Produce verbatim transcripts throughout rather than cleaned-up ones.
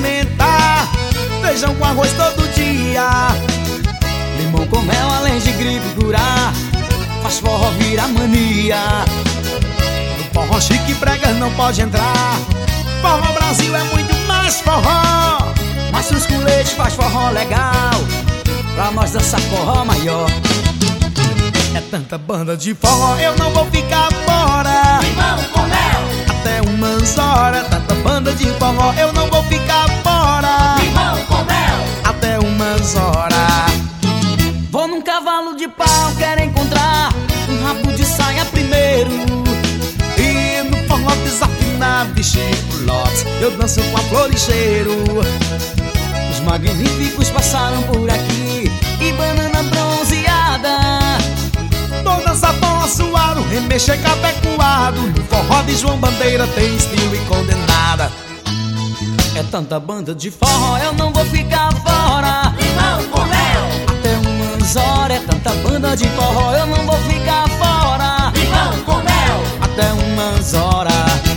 alimentar. Feijão com arroz todo dia, limão com mel além de gripe curar. Faz forró virar mania, no forró chique brega não pode entrar. Forró Brasil é muito mais forró, Mastruz com leite faz forró legal, pra nós dançar forró maior. É tanta banda de forró, eu não vou ficar fora. Limão com mel, até umas horas. Tanta banda de forró, eu não vou ficar fora. limão com mel, até umas horas. Vou num cavalo de pau, quero encontrar um rabo de saia primeiro. E no forró desafinado de Chico Lopes eu danço com a flor e cheiro. Os magníficos passaram por aqui e banana bronzeada. Toda essa bola suado, remexer capecoado. No forró de João Bandeira tem estilo e condenada. É tanta banda de forró, eu não vou ficar fora. limão com mel, Até umas horas, é tanta banda de forró, eu não vou ficar fora. limão com mel, Até umas horas.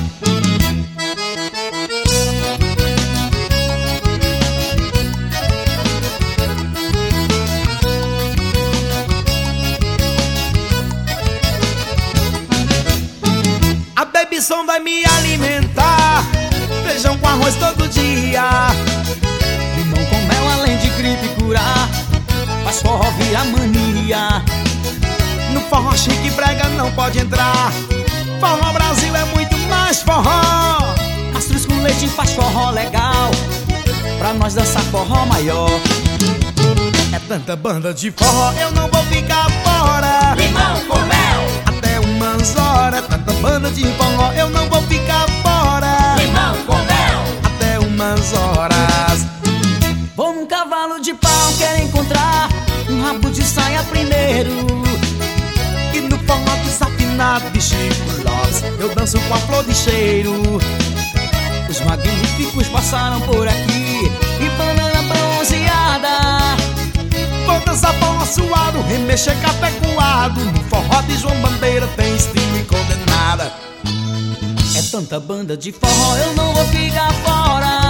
A Babyson vai me alimentar, feijão com arroz todo dia, limão com mel além de gripe curar. Faz forró virar mania, no forró chique brega não pode entrar. Forró Brasil é muito mais forró, Mastruz com leite faz forró legal, pra nós dançar forró maior. É tanta banda de forró, eu não vou ficar fora. limão com mel, Até umas horas, tanta banda de forró, eu não vou ficar fora. limão com mel, Até umas horas. Vou num cavalo de pau, quero encontrar um rabo de saia primeiro. E no forró desafinado de Chico Lopes eu danço com a flor de cheiro. Os magníficos passaram por aqui e banana bronzeada. Vou dançar bola suado, remexer capecoado. No forró de João Bandeira tem estilo e condenada. É tanta banda de forró, eu não vou ficar fora.